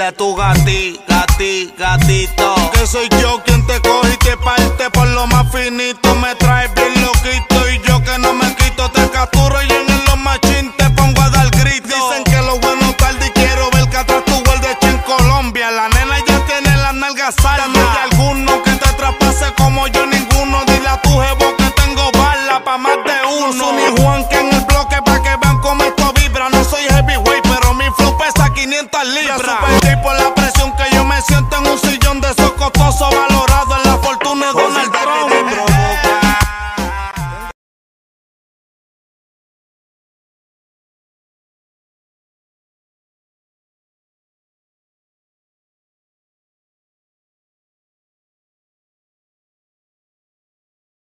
de tu gatito. Que soy yo quien te coge y te parte por lo más finito. Me traes bien